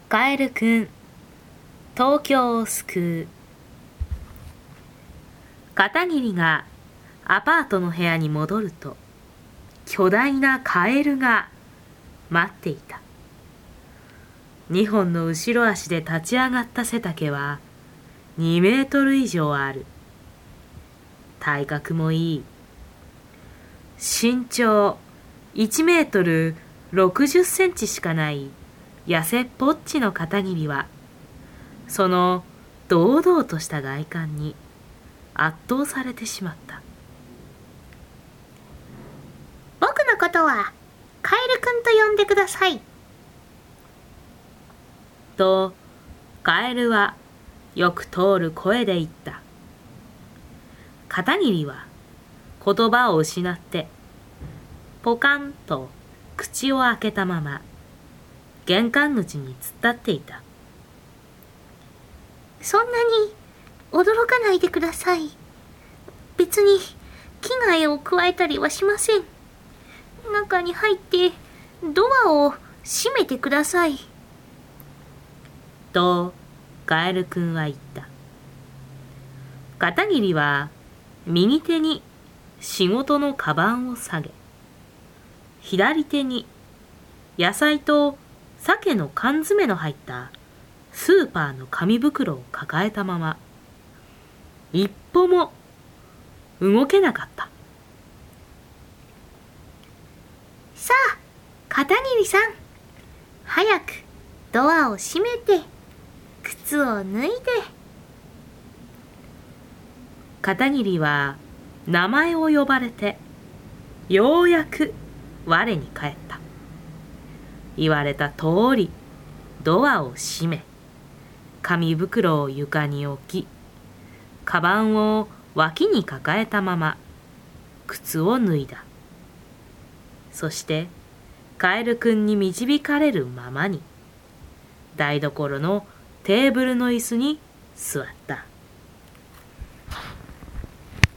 カエルくん、東京を救う。片桐がアパートの部屋に戻ると、巨大なカエルが待っていた。2本の後ろ足で立ち上がった背丈は2メートル以上ある。体格もいい。身長1メートル60センチしかない痩せっぽっちの片桐は、その堂々とした外観に圧倒されてしまった。 僕のことはカエルくんと呼んでください。 とカエルはよく通る声で言った。片桐は言葉を失ってポカンと口を開けたまま玄関口に突っ立っていた。 そんなに驚かないでください。別に危害を加えたりはしません。中に入ってドアを閉めてください。 とカエルくんは言った。片桐は右手に仕事のカバンを下げ、左手に野菜と鮭の缶詰の入ったスーパーの紙袋を抱えたまま、一歩も動けなかった。 さあ、片桐さん、早くドアを閉めて、靴を脱いで。 片桐は名前を呼ばれて、ようやく我に返った。言われた通り、ドアを閉め、紙袋を床に置き、カバンを脇に抱えたまま、靴を脱いだ。そして、カエルくんに導かれるままに、台所のテーブルの椅子に座った。